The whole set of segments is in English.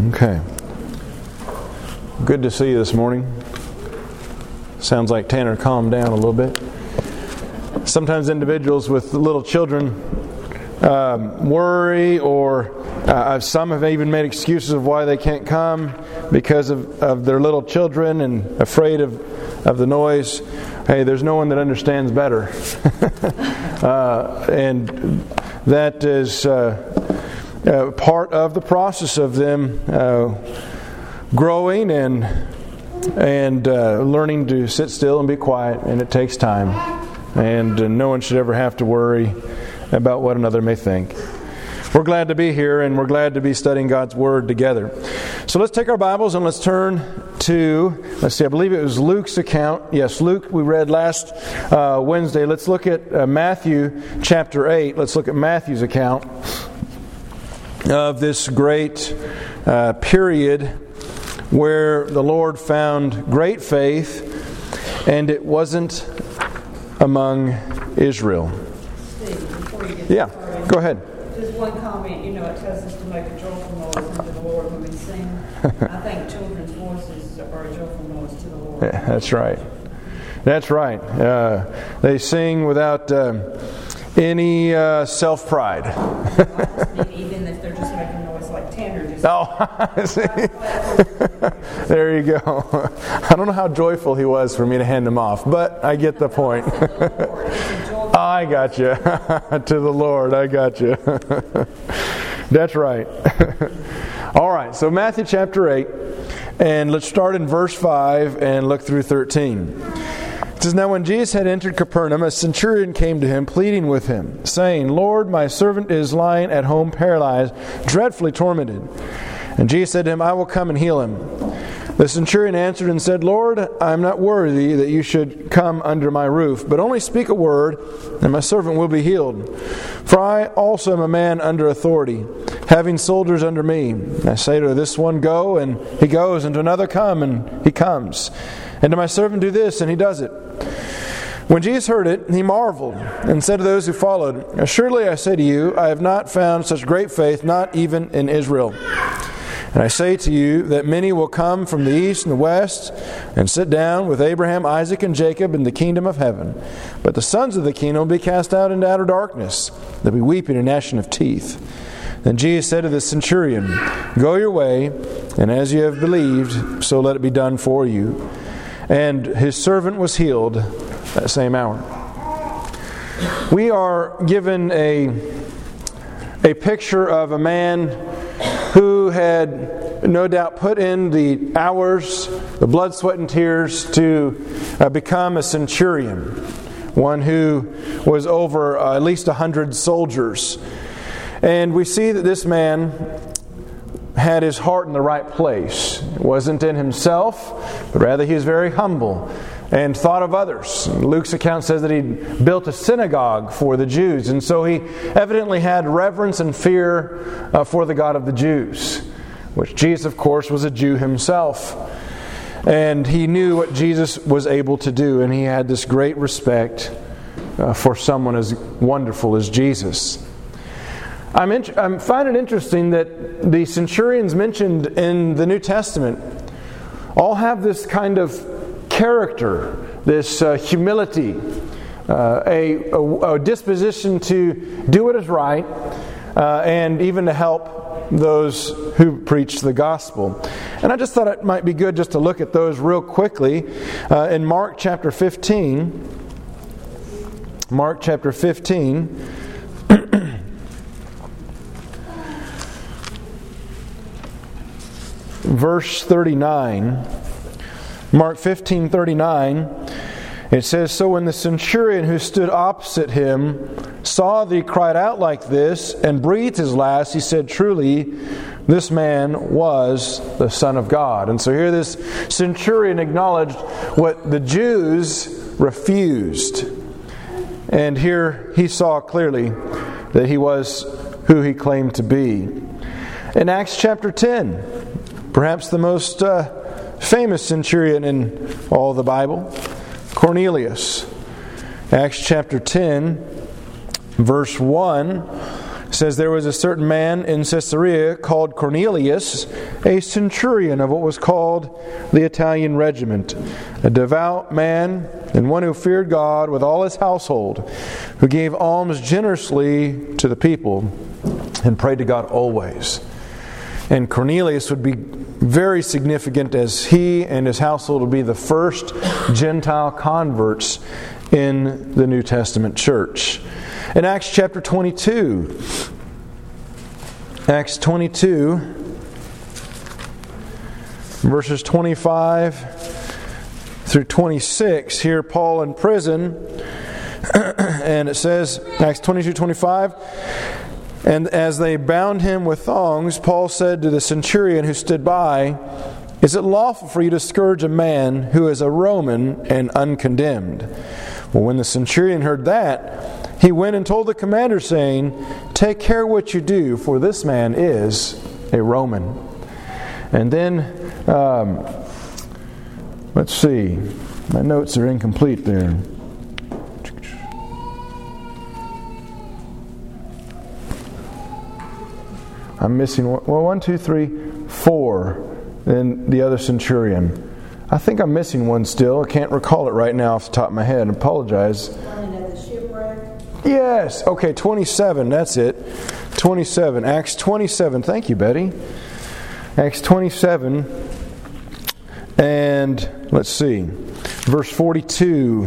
Okay. Good to see you this morning. Sounds like Tanner calmed down a little bit. Sometimes individuals with little children worry, or some have even made excuses of why they can't come because of their little children and afraid of the noise. Hey, there's no one that understands better. And that is part of the process of them growing and learning to sit still and be quiet, and it takes time. And no one should ever have to worry about what another may think. We're glad to be here, and we're glad to be studying God's Word together. So let's take our Bibles and let's turn to, I believe it was Luke's account. Yes, Luke, we read last Wednesday. Let's look at Matthew chapter 8. Let's look at Matthew's account of this great period where the Lord found great faith, and it wasn't among Israel. Steve, before you get started, go ahead. Just one comment. It tells us to make a joyful noise unto the Lord when we sing. I think children's voices are a joyful noise to the Lord. Yeah, that's right. That's right. They sing without any self-pride. Even if they're just making noise like Tanner just... See? There you go. I don't know how joyful he was for me to hand him off, but I get the point. I got you. To the Lord, I got you. That's right. All right, so Matthew chapter 8, and let's start in verse 5 and look through 13. It says, "Now when Jesus had entered Capernaum, a centurion came to him, pleading with him, saying, 'Lord, my servant is lying at home paralyzed, dreadfully tormented.' And Jesus said to him, 'I will come and heal him.' The centurion answered and said, 'Lord, I am not worthy that you should come under my roof, but only speak a word, and my servant will be healed. For I also am a man under authority, having soldiers under me. I say to this one, go, and he goes, and to another, come, and he comes. And to my servant, do this, and he does it.' When Jesus heard it, he marveled, and said to those who followed, 'Surely I say to you, I have not found such great faith, not even in Israel. And I say to you that many will come from the east and the west, and sit down with Abraham, Isaac, and Jacob in the kingdom of heaven. But the sons of the kingdom will be cast out into outer darkness. There'll be weeping and gnashing of teeth.' Then Jesus said to the centurion, 'Go your way, and as you have believed, so let it be done for you.' And his servant was healed that same hour." We are given a picture of a man who had no doubt put in the hours, the blood, sweat, and tears to become a centurion, one who was over at least 100 soldiers. And we see that this man had his heart in the right place. It wasn't in himself, but rather he was very humble and thought of others. Luke's account says that he built a synagogue for the Jews, and so he evidently had reverence and fear for the God of the Jews, which Jesus, of course, was a Jew himself. And he knew what Jesus was able to do, and he had this great respect for someone as wonderful as Jesus. I find it interesting that the centurions mentioned in the New Testament all have this kind of character, this humility, a disposition to do what is right, and even to help those who preach the gospel. And I just thought it might be good just to look at those real quickly. In Mark chapter 15, verse 39, Mark 15:39, it says, "So when the centurion who stood opposite him saw that he cried out like this and breathed his last, he said, 'Truly, this man was the Son of God.'" And so here this centurion acknowledged what the Jews refused. And here he saw clearly that he was who he claimed to be. In Acts chapter 10, perhaps the most famous centurion in all the Bible, Cornelius. Acts chapter 10, verse 1, It says, there was a certain man in Caesarea called Cornelius, a centurion of what was called the Italian regiment, a devout man and one who feared God with all his household, who gave alms generously to the people and prayed to God always. And Cornelius would be very significant, as he and his household would be the first Gentile converts in the New Testament church. In Acts chapter 22, verses 25 through 26, here Paul in prison, and it says, Acts 22:25, and as they bound him with thongs, Paul said to the centurion who stood by, "Is it lawful for you to scourge a man who is a Roman and uncondemned?" Well, when the centurion heard that, he went and told the commander, saying, "Take care what you do, for this man is a Roman." And then, let's see, my notes are incomplete there. I'm missing one. Well, 1, 2, 3, 4. Then the other centurion. I think I'm missing one still. I can't recall it right now off the top of my head. I apologize. Running at the shipwreck. Yes. Okay, 27. That's it. 27. Acts 27. Thank you, Betty. Acts 27. And let's see. Verse 42.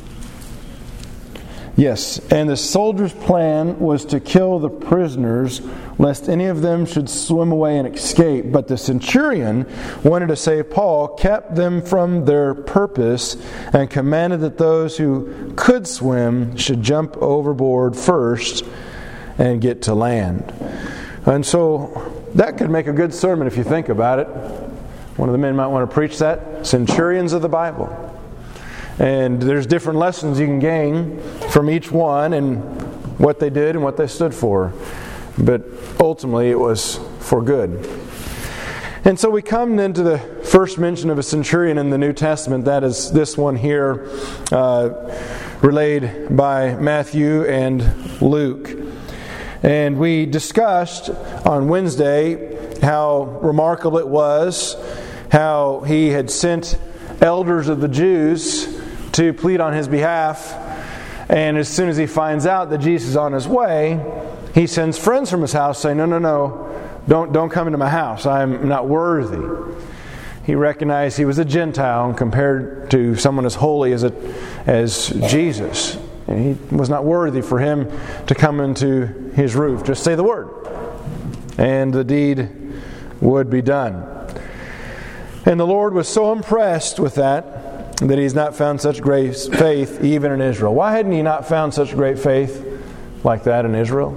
Yes. And the soldiers' plan was to kill the prisoners, lest any of them should swim away and escape. But the centurion wanted to save Paul, kept them from their purpose, and commanded that those who could swim should jump overboard first and get to land. And so that could make a good sermon if you think about it. One of the men might want to preach that. Centurions of the Bible. And there's different lessons you can gain from each one and what they did and what they stood for. But ultimately it was for good. And so we come then to the first mention of a centurion in the New Testament. That is this one here, relayed by Matthew and Luke. And we discussed on Wednesday how remarkable it was, how he had sent elders of the Jews to plead on his behalf. And as soon as he finds out that Jesus is on his way, he sends friends from his house saying, no, don't come into my house. I'm not worthy. He recognized he was a Gentile compared to someone as holy as Jesus. And he was not worthy for him to come into his roof. Just say the word, and the deed would be done. And the Lord was so impressed with that he's not found such great faith even in Israel. Why hadn't he not found such great faith like that in Israel?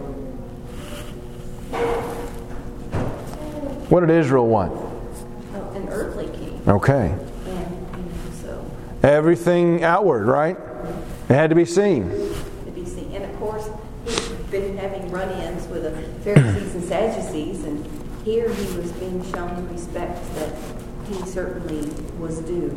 What did Israel want? An earthly king. Okay. So everything outward, right? It had to be seen. To be seen. And of course, he's been having run-ins with the Pharisees and Sadducees, and here he was being shown the respect that he certainly was due.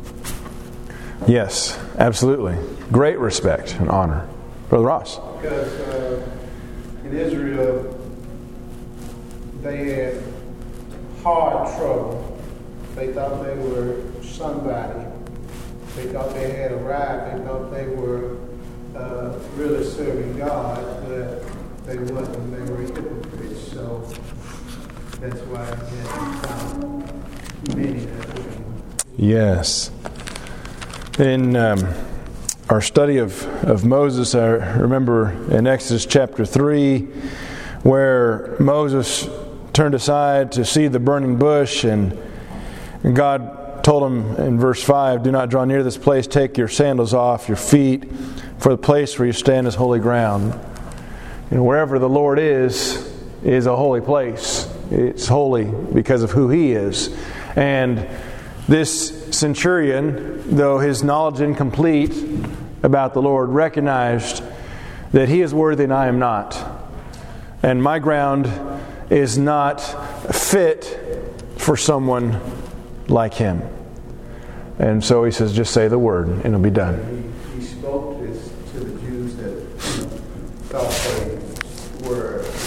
Yes, absolutely. Great respect and honor. Brother Ross. Because in Israel, they had hard trouble. They thought they were somebody. They thought they had arrived. They thought they were really serving God, but they wasn't. They were hypocrites. So that's why they had found many that way. Yes. In our study of Moses, I remember in Exodus chapter 3, where Moses turned aside to see the burning bush, and God told him in verse 5, "Do not draw near this place, take your sandals off your feet, for the place where you stand is holy ground." And wherever the Lord is a holy place. It's holy because of who He is. And this centurion, though his knowledge incomplete about the Lord, recognized that he is worthy and I am not. And my ground is not fit for someone like him. And so he says, just say the word and it'll be done. He spoke this to the Jews that thought they were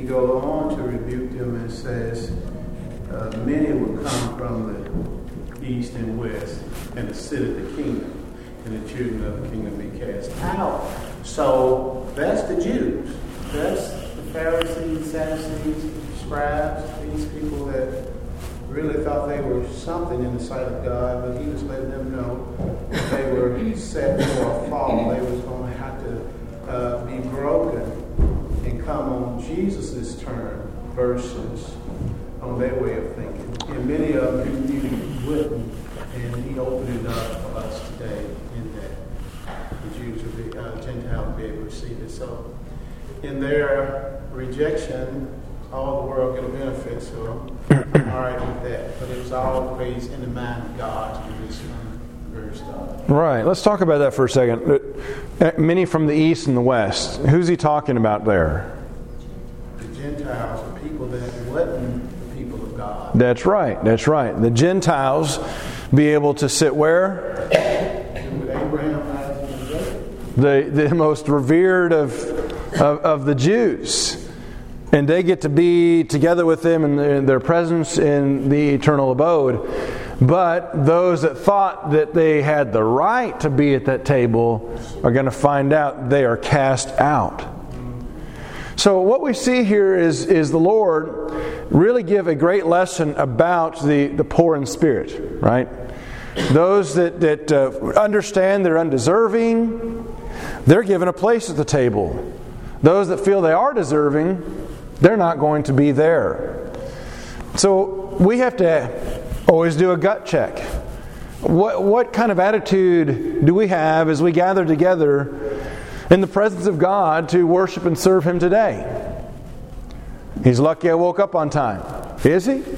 goes on to rebuke them and says, many will come from the east and west and sit at the kingdom, and the children of the kingdom be cast out. So that's the Jews. That's the Pharisees, Sadducees, scribes, these people that really thought they were something in the sight of God, but he was letting them know that they were set for a fall. They was going to have to be broken and come on Jesus' turn versus on their way of thinking. And many of them he wouldn't, and he opened it up for us today in that the Jews will be, Gentiles will be able to receive it. So in their rejection, all the world get a benefit, so I'm all right with that. But it was always in the mind of God to do this from the very start. Right. Let's talk about that for a second. Many from the east and the west. Who's he talking about there? The Gentiles, the people that wasn't the people of God. That's right. That's right. The Gentiles be able to sit where? With Abraham, Isaac, and Jacob. The most revered of the Jews. And they get to be together with them in their presence in the eternal abode. But those that thought that they had the right to be at that table are going to find out they are cast out. So what we see here is the Lord really give a great lesson about the poor in spirit, right? Those that understand they're undeserving, they're given a place at the table. Those that feel they are deserving, they're not going to be there. So we have to always do a gut check. What kind of attitude do we have as we gather together in the presence of God to worship and serve Him today? He's lucky I woke up on time. Is he?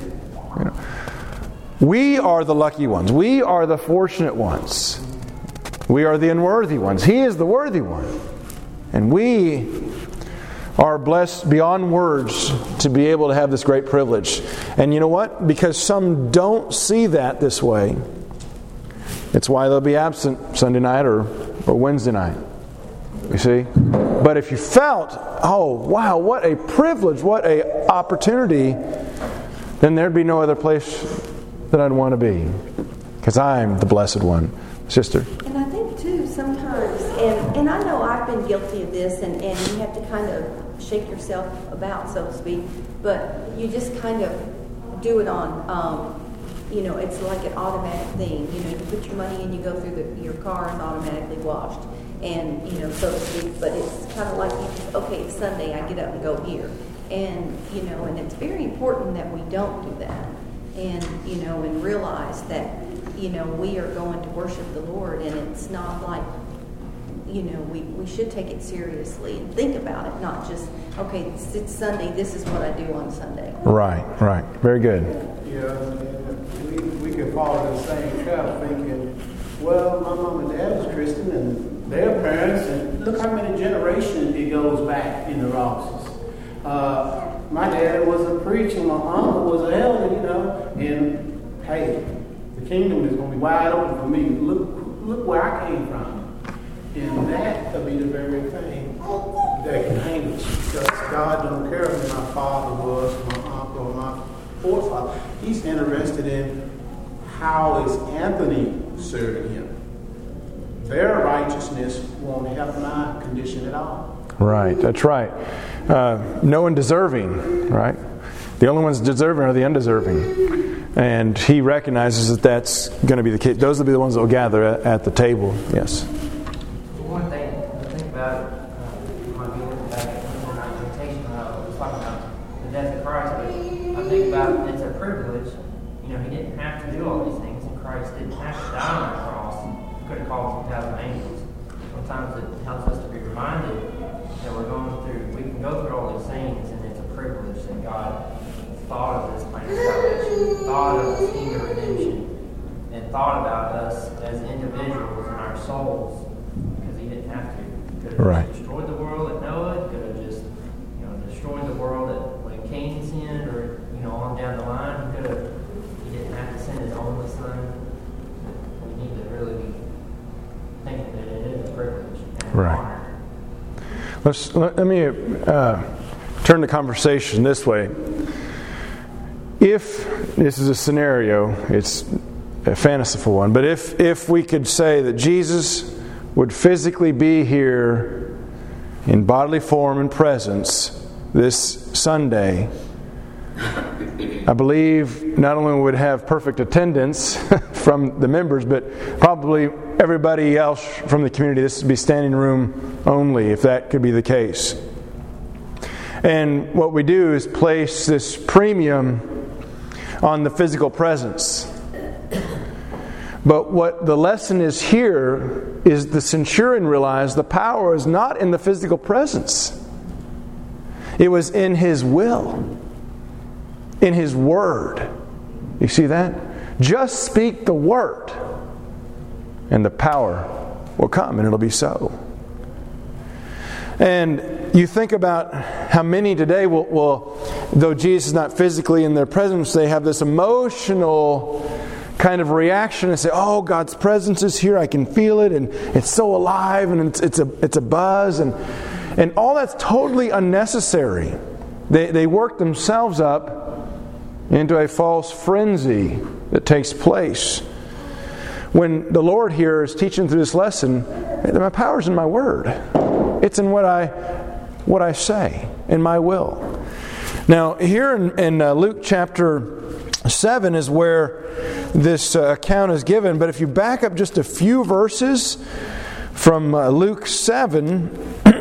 We are the lucky ones. We are the fortunate ones. We are the unworthy ones. He is the worthy one. And we are blessed beyond words to be able to have this great privilege. And you know what? Because some don't see that this way, it's why they'll be absent Sunday night or Wednesday night. You see? But if you felt, oh, wow, what a privilege, what a opportunity, then there'd be no other place that I'd want to be. Because I'm the blessed one. Sister? And I think, too, sometimes, and I know I've been guilty of this, and you have to kind of shake yourself about, so to speak, but you just kind of do it on, it's like an automatic thing. You put your money in, you go through your car, it's automatically washed, and, so to speak, but it's kind of like, okay, it's Sunday, I get up and go here. And, and it's very important that we don't do that. And, and realize that, we are going to worship the Lord, and it's not like, we should take it seriously and think about it, not just, okay, it's Sunday, this is what I do on Sunday. Right. Very good. Yeah, we can fall in the same trap thinking, well, my mom and dad was Christian, and their parents, and look how many generations it goes back in the Rosses. My dad was a preacher, my uncle was an elder, and hey, the kingdom is going to be wide open for me. Look where I came from. And that could be the very thing that can hang us. Because God don't care who my father was, my uncle, or my forefather. He's interested in how is Anthony serving him. Their righteousness won't help my condition at all. Right, that's right. No one deserving, right? The only ones deserving are the undeserving. And he recognizes that that's going to be the case. Those will be the ones that will gather at the table. Yes. One thing to think about, might be looking back at the temptation I was talking about the death of Christ, but I think about it's a privilege. He didn't have to do all these things, and Christ didn't have to die on the cross. He could have called 2,000 angels. Sometimes it helps us to be reminded that we can go through all these things, and it's a privilege that God thought of this plan of salvation, thought of this scheme of redemption, and thought about us as individuals and our souls, because He didn't have to. He could have just destroyed the world at Noah, could have just destroyed the world when Cain sinned, or on down the line. He didn't have to send His only Son. We need to really be thinking that it is a privilege and an honor. Let me turn the conversation this way. If this is a scenario, it's a fanciful one, but if we could say that Jesus would physically be here in bodily form and presence this Sunday, I believe not only would have perfect attendance from the members, but probably everybody else from the community. This would be standing room only, if that could be the case. And what we do is place this premium on the physical presence. But what the lesson is here is the centurion realized the power is not in the physical presence. It was in his will, in his word. You see that? Just speak the word, and the power will come, and it'll be so. And you think about how many today will, though Jesus is not physically in their presence, they have this emotional kind of reaction and say, "Oh, God's presence is here. I can feel it, and it's so alive, and it's a buzz," and all that's totally unnecessary. They work themselves up into a false frenzy that takes place. When the Lord here is teaching through this lesson, my power's in my word. It's in what I say, in my will. Now, here in Luke chapter 7 is where this account is given. But if you back up just a few verses from Luke 7,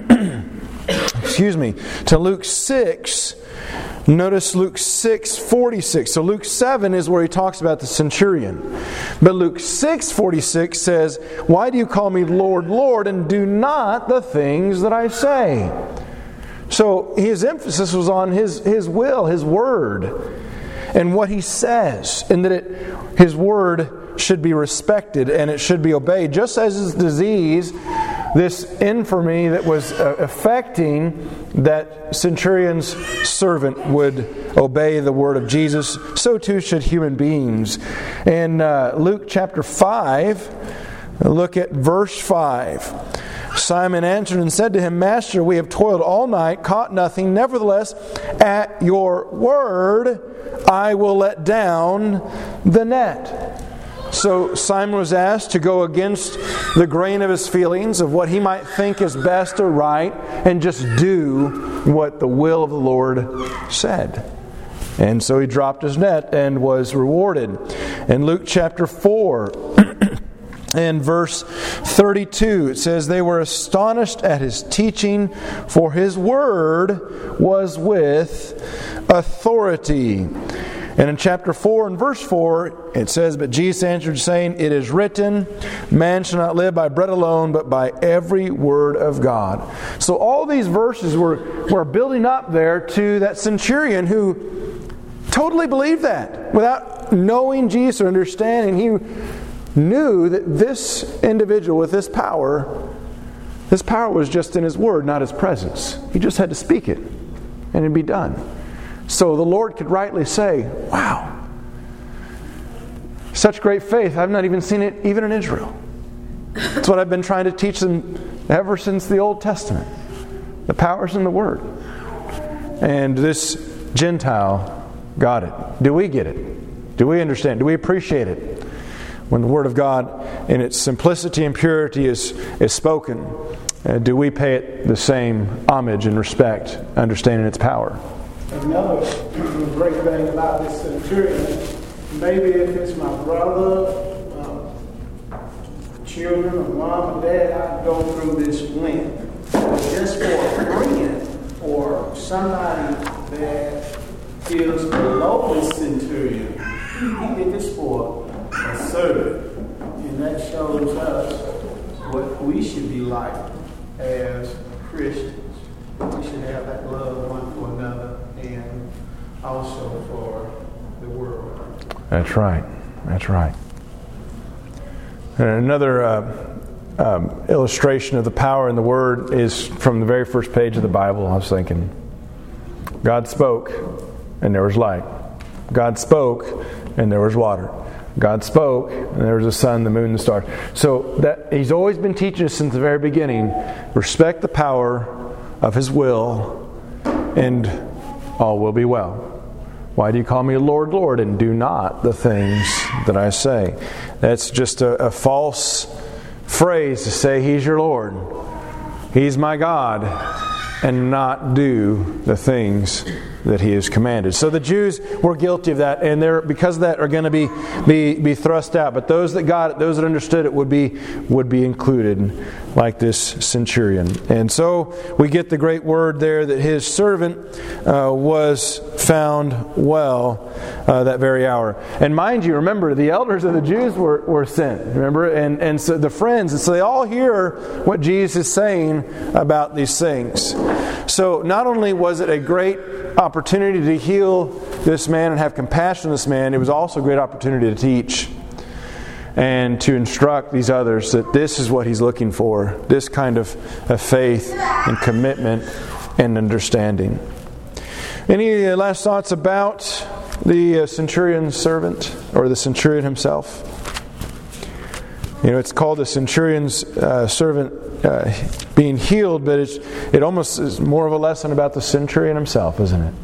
to Luke 6, notice Luke 6:46. So Luke 7 is where he talks about the centurion. But Luke 6:46 says, "Why do you call me Lord, Lord, and do not the things that I say?" So his emphasis was on his will, his word, and what he says, and that his word should be respected and it should be obeyed. Just as his disease, this infirmity that was affecting that centurion's servant would obey the word of Jesus, so too should human beings. In Luke chapter 5, look at verse 5. Simon answered and said to him, "Master, we have toiled all night, caught nothing. Nevertheless, at your word, I will let down the net." So Simon was asked to go against the grain of his feelings, of what he might think is best or right, and just do what the will of the Lord said. And so he dropped his net and was rewarded. In Luke chapter 4, in verse 32, it says, "They were astonished at his teaching, for his word was with authority." And in chapter 4 and verse 4, it says, "But Jesus answered, saying, It is written, man shall not live by bread alone, but by every word of God." So all these verses were building up there to that centurion who totally believed that. Without knowing Jesus or understanding, he knew that this individual with this power was just in his word, not his presence. He just had to speak it, and it'd be done. So the Lord could rightly say, "Wow, such great faith, I've not even seen it even in Israel." That's what I've been trying to teach them ever since the Old Testament. The power's in the Word. And this Gentile got it. Do we get it? Do we understand? Do we appreciate it? When the Word of God in its simplicity and purity is spoken, do we pay it the same homage and respect, understanding its power? Another great thing about this centurion, maybe if it's my brother, children, or mom and dad, I'd go through this length. But just for a friend or somebody that is below the centurion, he did this for a servant. And that shows us what we should be like as Christians. We should have that love one for another and also for the world. That's right. That's right. And another illustration of the power in the Word is from the very first page of the Bible. I was thinking, God spoke, and there was light. God spoke, and there was water. God spoke, and there was the sun, the moon, the stars. So that He's always been teaching us since the very beginning, respect the power of His will and all will be well. Why do you call me Lord, Lord, and do not the things that I say? That's just a false phrase to say He's your Lord. He's my God, and not do the things that He has commanded. So the Jews were guilty of that, and they're, because of that, are going to be thrust out. But those that got it, those that understood it, would be included, like this centurion. And so we get the great word there that his servant was found well that very hour. And mind you, remember, the elders of the Jews were sent. Remember, and so the friends, and so they all hear what Jesus is saying about these things. So not only was it a great opportunity to heal this man and have compassion on this man, it was also a great opportunity to teach and to instruct these others that this is what He's looking for, this kind of faith and commitment and understanding. Any last thoughts about the centurion's servant, or the centurion himself? You know, it's called the centurion's servant being healed, but it almost is more of a lesson about the centurion himself, isn't it?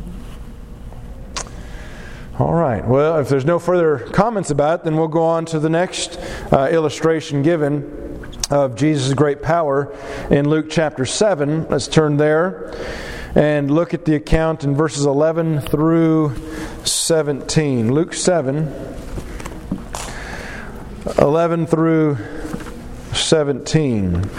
All right. Well, if there's no further comments about it, then we'll go on to the next illustration given of Jesus' great power in Luke chapter 7. Let's turn there and look at the account in verses 11 through 17. Luke 7, 11 through 17.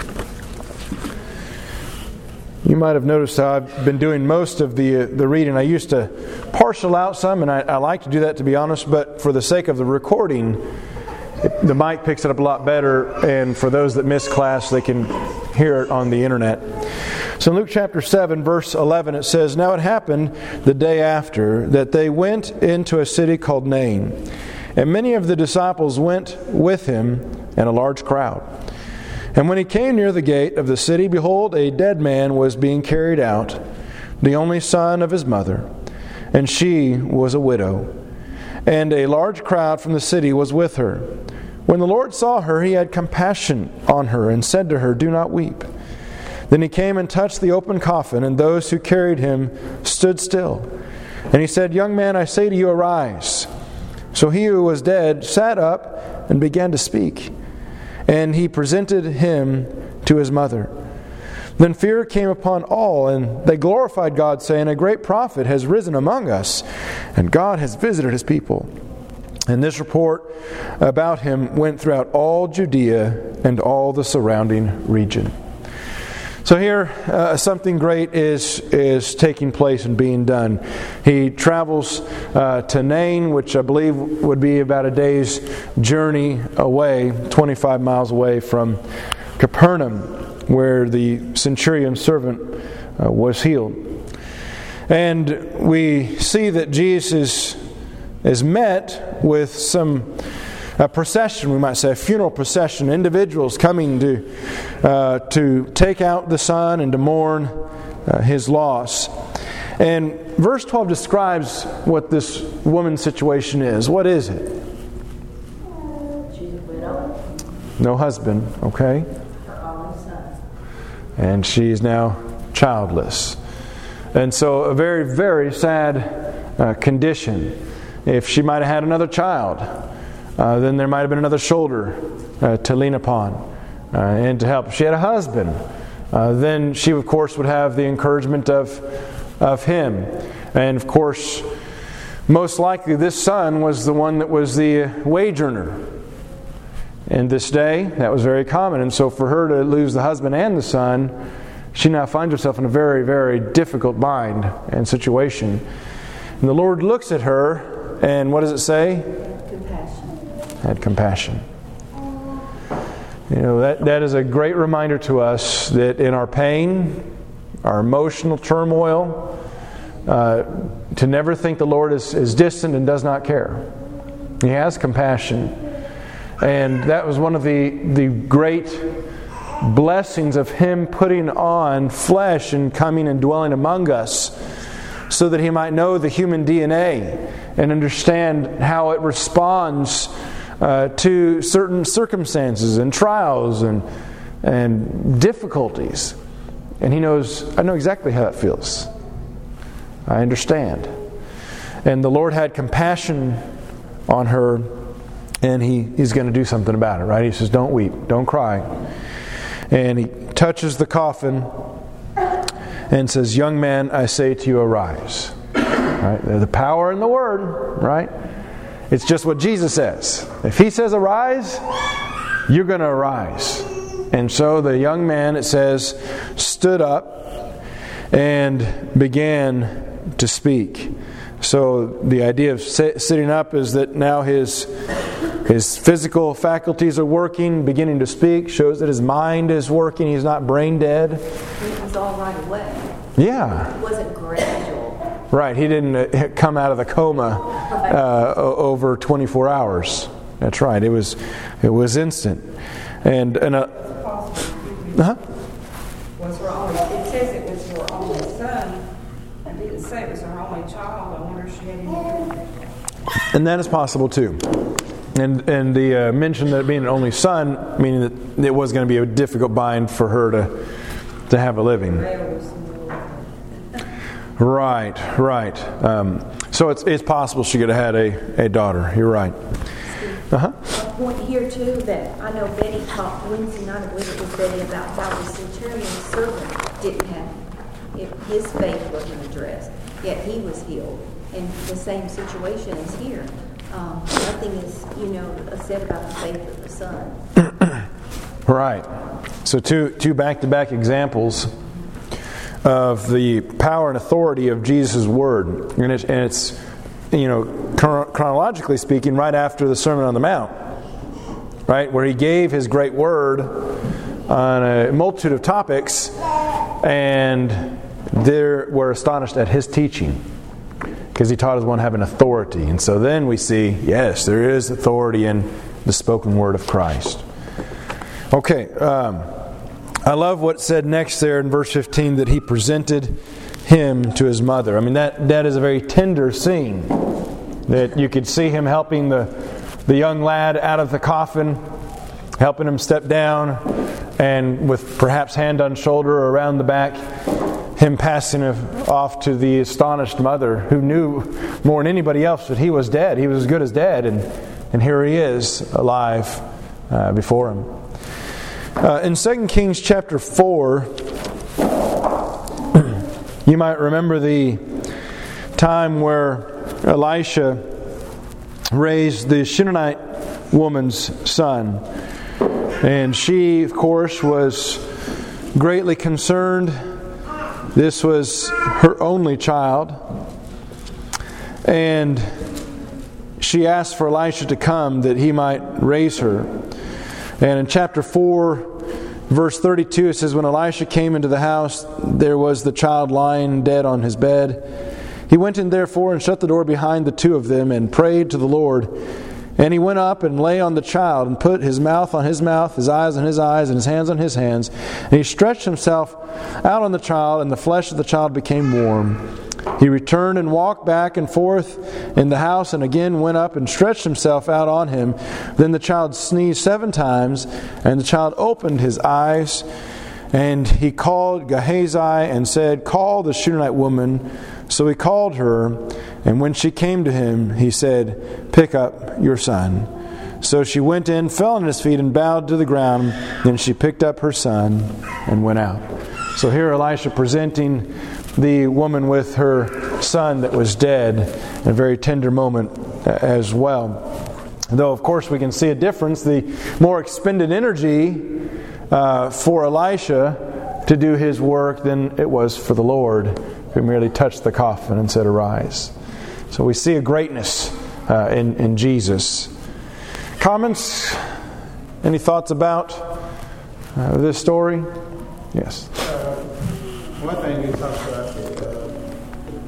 You might have noticed how I've been doing most of the reading. I used to partial out some, and I like to do that, to be honest, but for the sake of the recording, the mic picks it up a lot better, and for those that miss class, they can hear it on the internet. So in Luke chapter 7, verse 11, it says, "Now it happened the day after that they went into a city called Nain, and many of the disciples went with him, and a large crowd. And when he came near the gate of the city, behold, a dead man was being carried out, the only son of his mother, and she was a widow. And a large crowd from the city was with her. When the Lord saw her, He had compassion on her, and said to her, 'Do not weep.' Then He came and touched the open coffin, and those who carried him stood still. And He said, 'Young man, I say to you, arise.' So he who was dead sat up and began to speak. And He presented him to his mother. Then fear came upon all, and they glorified God, saying, 'A great prophet has risen among us, and God has visited His people.' And this report about him went throughout all Judea and all the surrounding region." So here, something great is taking place and being done. He travels to Nain, which I believe would be about a day's journey away, 25 miles away from Capernaum, where the centurion's servant was healed. And we see that Jesus is met with some a procession, we might say, a funeral procession, individuals coming to take out the son and to mourn his loss. And verse 12 describes what this woman's situation is. What is it? She's a widow. No husband, okay? Her only son. And she's now childless. And so a very, very sad condition. If she might have had another child, then there might have been another shoulder to lean upon and to help. If she had a husband, then she, of course, would have the encouragement of him. And, of course, most likely this son was the one that was the wage earner. In this day, that was very common. And so for her to lose the husband and the son, she now finds herself in a very, very difficult bind and situation. And the Lord looks at her, and what does it say? Had compassion. You know, that is a great reminder to us that in our pain, our emotional turmoil, to never think the Lord is distant and does not care. He has compassion. And that was one of the great blessings of Him putting on flesh and coming and dwelling among us, so that He might know the human DNA and understand how it responds to certain circumstances and trials and difficulties. And He knows, I know exactly how that feels. I understand. And the Lord had compassion on her, and He's going to do something about it, right? He says, don't weep, don't cry. And He touches the coffin and says, young man, I say to you, arise. Right? The power in the Word, right? It's just what Jesus says. If He says arise, you're going to arise. And so the young man, it says, stood up and began to speak. So the idea of sitting up is that now his physical faculties are working, beginning to speak, shows that his mind is working. He's not brain dead. It was all right away. Yeah. It wasn't gradual. Right. He didn't come out of the coma over 24 hours. That's right. It was instant. Was her only? It says it was her only son. It didn't say it was her only child. I wonder if she had any. And that is possible too. And the mention that it being an only son, meaning that it was going to be a difficult bind for her to have a living. Right. So it's possible she could have had a daughter. You're right. A point here too that I know Betty talked Wednesday night, I believe it was Betty, about how the centurion's servant didn't have, if his faith wasn't addressed, yet he was healed. And the same situation is here. Nothing is, said about the faith of the son. Right. So two back-to-back examples of the power and authority of Jesus' word, and it's chronologically speaking, right after the Sermon on the Mount, right, where He gave His great word on a multitude of topics, and they were astonished at His teaching, because He taught as one having authority. And so then we see, yes, there is authority in the spoken word of Christ. Okay, I love what's said next there in verse 15, that He presented him to his mother. I mean, that is a very tender scene. That you could see Him helping the young lad out of the coffin, helping him step down, and with perhaps hand on shoulder or around the back, Him passing it off to the astonished mother, who knew more than anybody else that he was dead. He was as good as dead, and here he is alive before him. In 2 Kings chapter 4, you might remember the time where Elisha raised the Shunammite woman's son. And she, of course, was greatly concerned. This was her only child. And she asked for Elisha to come that he might raise her. And in chapter 4, verse 32, it says, when Elisha came into the house, there was the child lying dead on his bed. He went in therefore and shut the door behind the two of them and prayed to the Lord. And he went up and lay on the child and put his mouth on his mouth, his eyes on his eyes, and his hands on his hands. And he stretched himself out on the child, and the flesh of the child became warm. He returned and walked back and forth in the house, and again went up and stretched himself out on him. Then the child sneezed 7 times, and the child opened his eyes. And he called Gehazi and said, call the Shunammite woman. So he called her, and when she came to him, he said, pick up your son. So she went in, fell on his feet, and bowed to the ground. Then she picked up her son and went out. So here Elisha presenting the woman with her son that was dead, in a very tender moment as well. Though, of course, we can see a difference. The more expended energy for Elisha to do his work than it was for the Lord, who merely touched the coffin and said, arise. So we see a greatness in Jesus. Comments? Any thoughts about this story? Yes. One thing you talked about the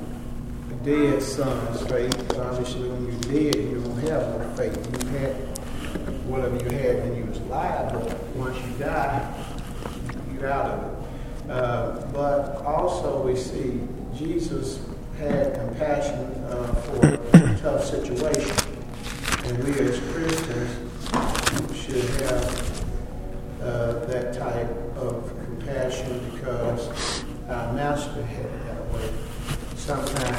dead son's faith. Obviously, when you're dead, you don't have no faith. You had whatever you had when you was alive, but once you die, you're out of it. But also, we see Jesus had compassion for a tough situation, and we as Christians should have that type of compassion, because our Master had it that way. Sometimes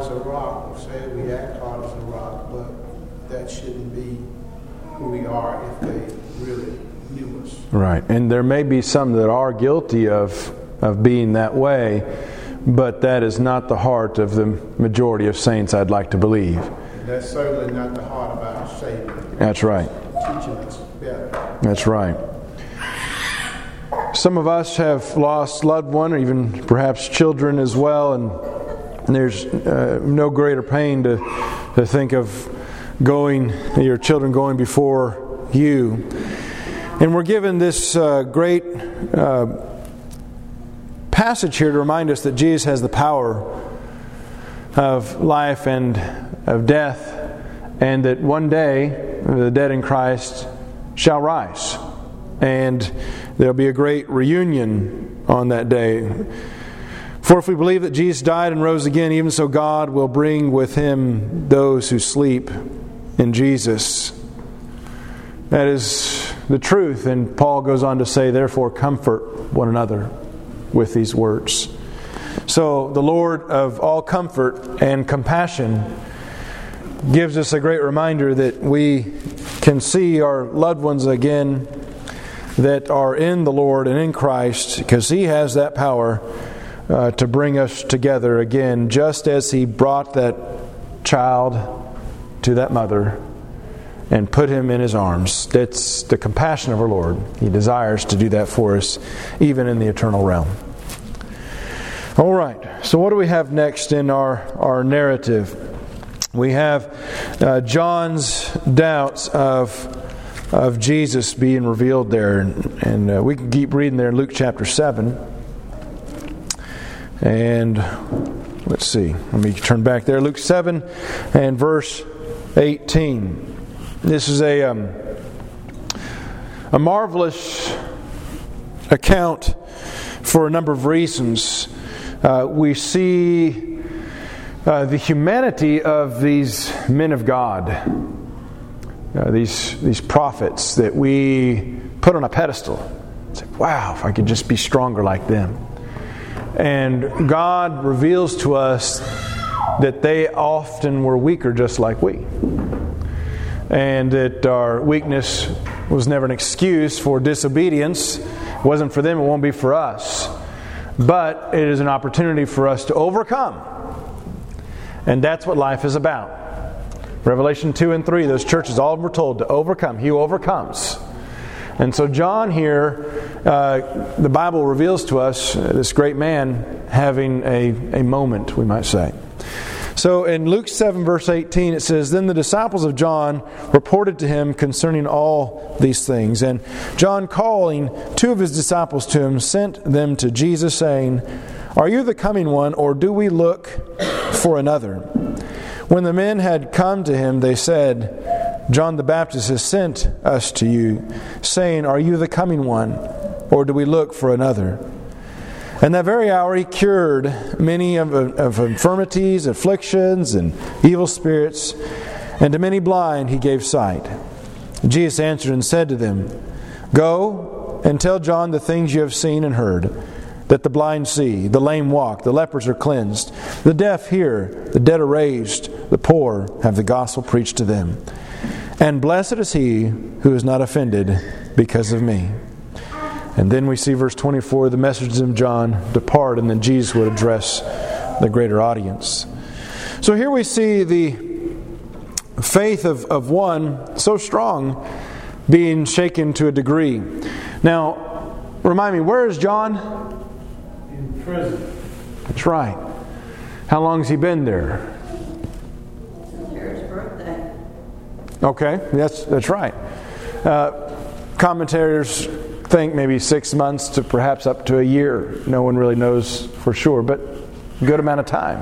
as a rock. We say we act hard as a rock, but that shouldn't be who we are if they really knew us. Right. And there may be some that are guilty of being that way, but that is not the heart of the majority of saints, I'd like to believe. And that's certainly not the heart of our Savior. That's right. Teaching us better. That's right. Some of us have lost loved one, or even perhaps children as well, and there's no greater pain to think of your children going before you. And we're given this great passage here to remind us that Jesus has the power of life and of death, and that one day the dead in Christ shall rise. And there'll be a great reunion on that day. For if we believe that Jesus died and rose again, even so God will bring with Him those who sleep in Jesus. That is the truth. And Paul goes on to say, therefore comfort one another with these words. So the Lord of all comfort and compassion gives us a great reminder that we can see our loved ones again that are in the Lord and in Christ, because He has that power to bring us together again, just as He brought that child to that mother and put him in His arms. That's the compassion of our Lord. He desires to do that for us, even in the eternal realm. All right, so what do we have next in our narrative? We have John's doubts of Jesus being revealed there. And we can keep reading there in Luke chapter 7. And let's see. Let me turn back there. Luke 7 and verse 18. This is a marvelous account for a number of reasons. We see the humanity of these men of God. These prophets that we put on a pedestal. It's like, wow, if I could just be stronger like them. And God reveals to us that they often were weaker just like we. And that our weakness was never an excuse for disobedience. It wasn't for them, it won't be for us. But it is an opportunity for us to overcome. And that's what life is about. Revelation 2 and 3, those churches, all of them were told to overcome. He who overcomes. And so John here, the Bible reveals to us this great man having a moment, we might say. So in Luke 7 verse 18 it says, Then the disciples of John reported to him concerning all these things. And John, calling two of his disciples to him, sent them to Jesus, saying, Are you the coming one, or do we look for another? When the men had come to him, they said, John the Baptist has sent us to you, saying, Are you the coming one, or do we look for another? And that very hour he cured many of infirmities, afflictions, and evil spirits, and to many blind he gave sight. Jesus answered and said to them, Go and tell John the things you have seen and heard, that the blind see, the lame walk, the lepers are cleansed, the deaf hear, the dead are raised, the poor have the gospel preached to them. And blessed is he who is not offended because of me. And then we see verse 24, the messages of John depart, and then Jesus would address the greater audience. So here we see the faith of one so strong being shaken to a degree. Now, remind me, where is John? In prison. That's right. How long has he been there? His birthday. Okay, that's right. Commentators think maybe 6 months to perhaps up to a year. No one really knows for sure, but a good amount of time.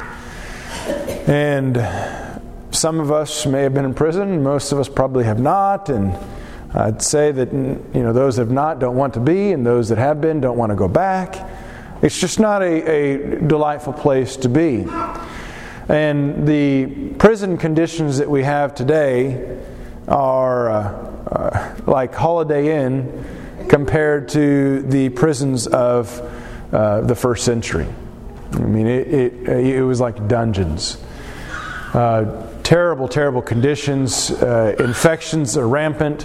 And some of us may have been in prison. Most of us probably have not. And I'd say that those that have not don't want to be, and those that have been don't want to go back. It's just not a delightful place to be. And the prison conditions that we have today are like Holiday Inn compared to the prisons of the first century. I mean, it was like dungeons. Terrible, terrible conditions. Infections are rampant.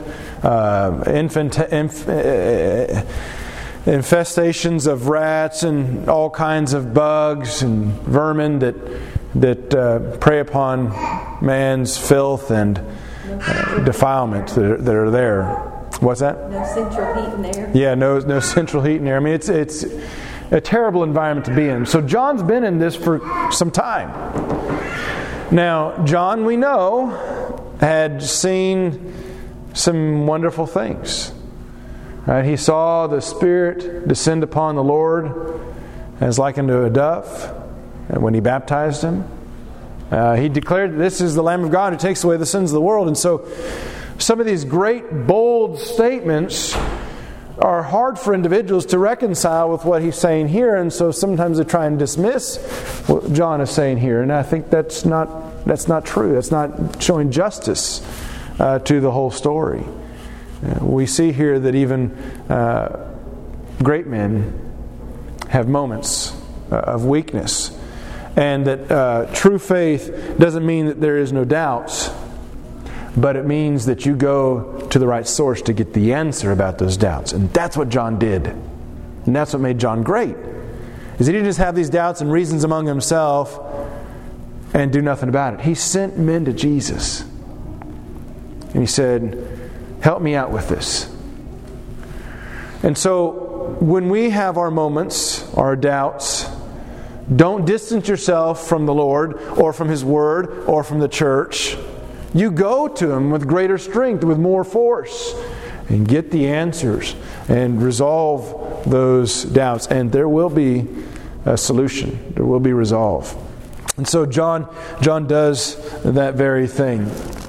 Infestations of rats and all kinds of bugs and vermin that prey upon man's filth and defilement that are there. What's that? No central heat in there. Yeah, no central heat in there. I mean, it's a terrible environment to be in. So John's been in this for some time. Now, John, we know, had seen some wonderful things. Right? He saw the Spirit descend upon the Lord as like unto a dove when He baptized Him. He declared, "This is the Lamb of God who takes away the sins of the world." And so some of these great, bold statements are hard for individuals to reconcile with what he's saying here, and so sometimes they try and dismiss what John is saying here. And I think that's not true. That's not showing justice to the whole story. We see here that even great men have moments of weakness, and that true faith doesn't mean that there is no doubts, but it means that you go to the right source to get the answer about those doubts. And that's what John did. And that's what made John great. Is he didn't just have these doubts and reasons among himself and do nothing about it. He sent men to Jesus. And he said, "Help me out with this." And so when we have our moments, our doubts, don't distance yourself from the Lord or from His Word or from the church. You go to Him with greater strength, with more force, and get the answers and resolve those doubts. And there will be a solution. There will be resolve. And so John does that very thing.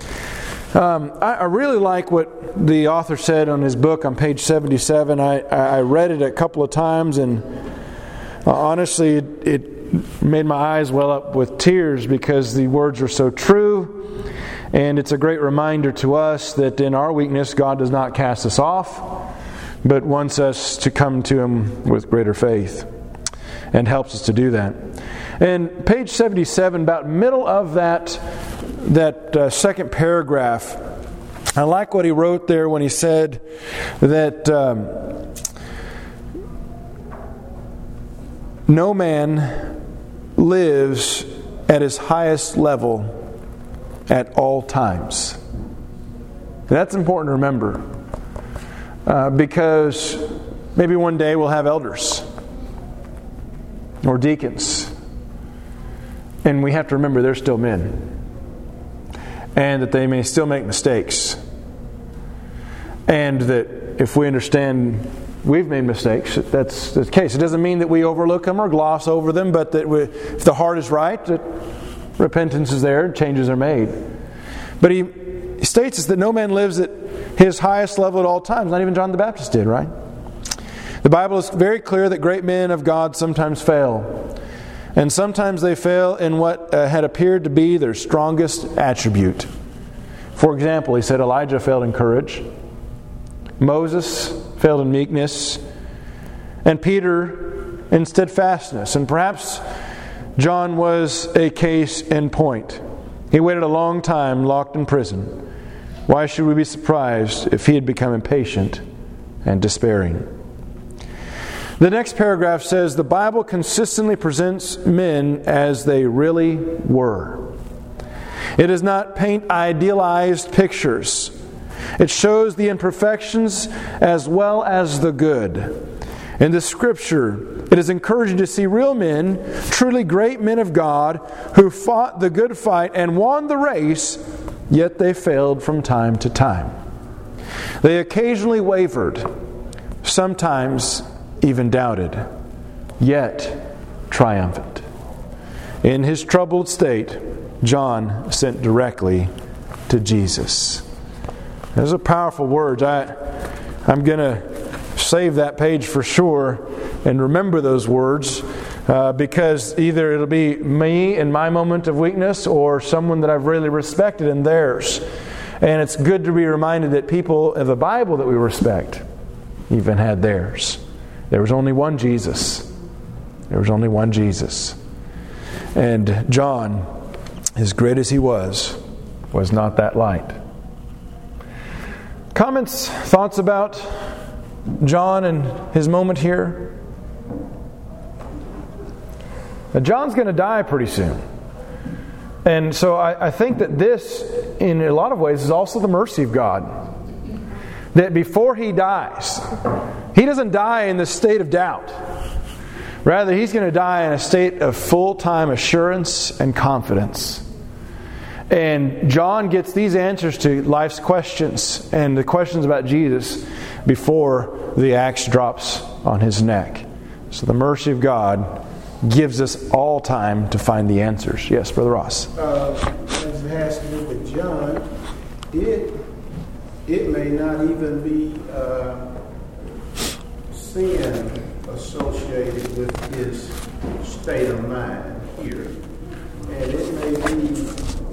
I really like what the author said on his book on page 77. I read it a couple of times, and honestly, it made my eyes well up with tears because the words are so true. And it's a great reminder to us that in our weakness, God does not cast us off, but wants us to come to Him with greater faith and helps us to do that. And page 77, about middle of that second paragraph, I like what he wrote there when he said that no man lives at his highest level at all times. That's important to remember, because maybe one day we'll have elders or deacons, and we have to remember they're still men, and that they may still make mistakes, and that if we understand we've made mistakes, that's the case. It doesn't mean that we overlook them or gloss over them, but that if the heart is right, that repentance is there, changes are made. But he states us that no man lives at his highest level at all times. Not even John the Baptist did, right? The Bible is very clear that great men of God sometimes fail. And sometimes they fail in what had appeared to be their strongest attribute. For example, he said Elijah failed in courage. Moses failed in meekness. And Peter in steadfastness. And perhaps John was a case in point. He waited a long time locked in prison. Why should we be surprised if he had become impatient and despairing? The next paragraph says, the Bible consistently presents men as they really were. It does not paint idealized pictures. It shows the imperfections as well as the good. In the Scripture, it is encouraging to see real men, truly great men of God, who fought the good fight and won the race, yet they failed from time to time. They occasionally wavered, sometimes even doubted, yet triumphant. In his troubled state, John sent directly to Jesus. Those are powerful words. I'm going to save that page for sure and remember those words, because either it'll be me in my moment of weakness or someone that I've really respected in theirs. And it's good to be reminded that people of the Bible that we respect even had theirs. There was only one Jesus. There was only one Jesus. And John, as great as he was not that light. Comments, thoughts about John and his moment here? Now, John's going to die pretty soon. And so I think that this, in a lot of ways, is also the mercy of God. That before he dies, he doesn't die in this state of doubt. Rather, he's going to die in a state of full-time assurance and confidence. And John gets these answers to life's questions and the questions about Jesus before the axe drops on his neck. So the mercy of God gives us all time to find the answers. Yes, Brother Ross. As it has to do with John, it may not even be sin associated with his state of mind here. And it may be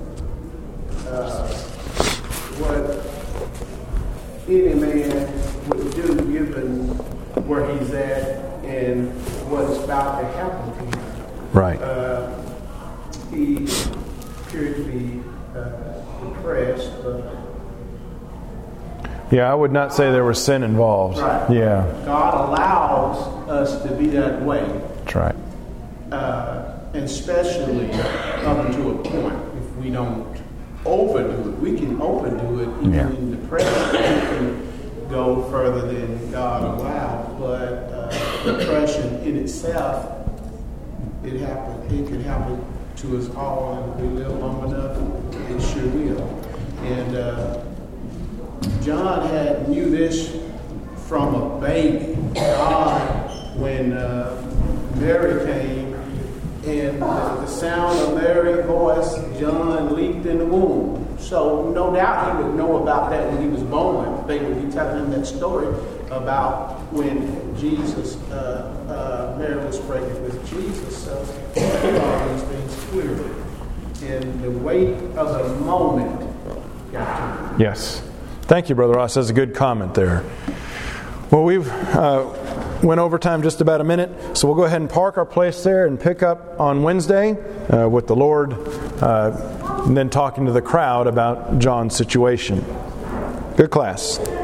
what any man would do given where he's at and what's about to happen to him. Right. He appeared to be depressed, but yeah, I would not say there was sin involved. right. Yeah. God allows us to be that way. That's right. And especially up to a point. If we don't overdo it, we can overdo it even in depression. We can go further than God allowed, but depression in itself, it can happen to us all, and if we live long enough, it sure will. And John knew this from a baby. God, when Mary came, and the sound of Mary's voice, John leaped in the womb. So no doubt he would know about that when he was born. They would be telling him that story about when Jesus, Mary was pregnant with Jesus. So he saw these things clearly. And the weight of the moment got to him. Yes. Thank you, Brother Ross. That's a good comment there. Well, we've went over time just about a minute, so we'll go ahead and park our place there and pick up on Wednesday with the Lord, and then talking to the crowd about John's situation. Good class.